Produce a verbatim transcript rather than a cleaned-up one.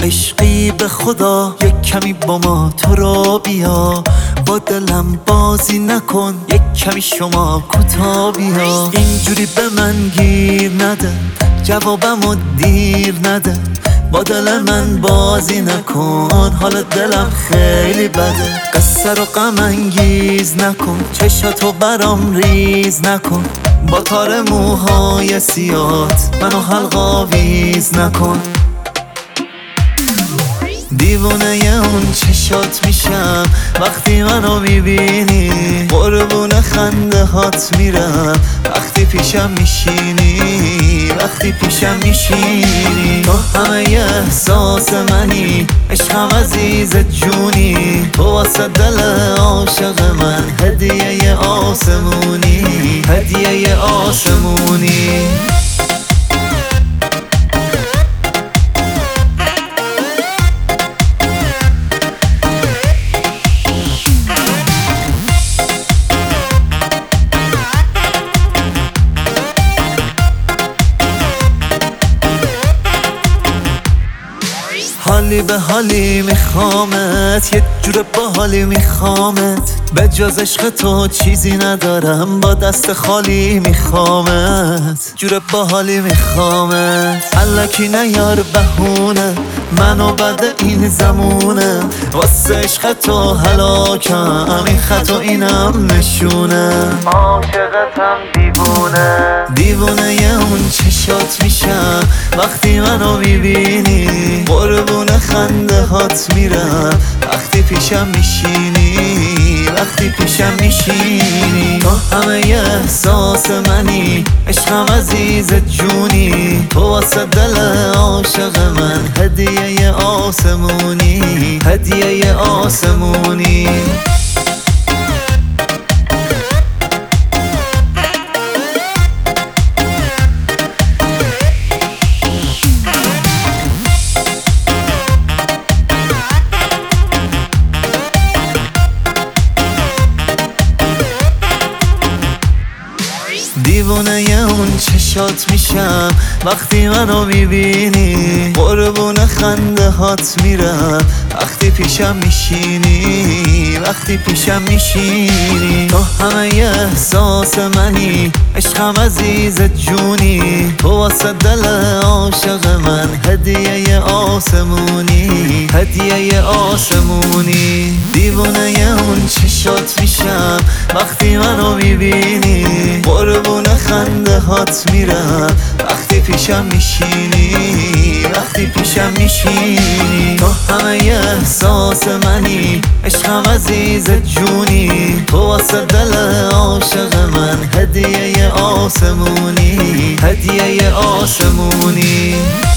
عشقی به خدا یک کمی با ما تو را بیا، با دلم بازی نکن یک کمی شما کوتا بیا. اینجوری به من گیر نده، جوابمو دیر نده، با دل من بازی نکن، حال دلم خیلی بده. قصه رو غم انگیز نکن، چشاتو برام ریز نکن، با تار موهای سیات منو حلقا ویز نکن. دیوونه اون چشات میشم وقتی منو میبینی، قربون خنده هات میرم وقتی پیشم میشینی، وقتی پیشم میشینی. تو همه احساس منی، عشقم عزیز جونی، تو واسه دل عاشق من هدیه آسمونی، هدیه آسمونی. حالی به حالی میخوامت، یه جور باحالی میخوامت، به جز عشق تو چیزی ندارم، با دست خالی میخوامت، جور باحالی میخوامت. الکی نیار بهونه، منو بعد این زمونه، واسه عشق تو هلاکم، این خط و اینم نشونه، عاشقتم دیوونه. دیوونه اون چشات میشم وقتی منو میبینی، قربون خنده هات میرم وقتی پیشم میشینی، وقتی پیشم میشینی. تو همه احساس منی، عشقم عزیز جونی، تو واسه دل عاشق من هدیه آسمونی، هدیه آسمونی. دیوونه اون چشات میشم وقتی منو میبینی، قربون خنده هات میرم وقتی پیشم میشینی، وقتی پیشم میشینی. تو همه احساس منی، عشقم عزیز جونی، تو واسه دل عاشق من هدیه آسمونی، هدیه آسمونی. دیوونه اون چشات میشم وقتی منو میبینی، قربون خنده هات میرم وقتی پیشم میشینی، وقتی پیشم میشینی. تو همه احساس منی، عشقم عزیز جونی، تو واسه دل عاشق من هدیه آسمونی، هدیه آسمونی.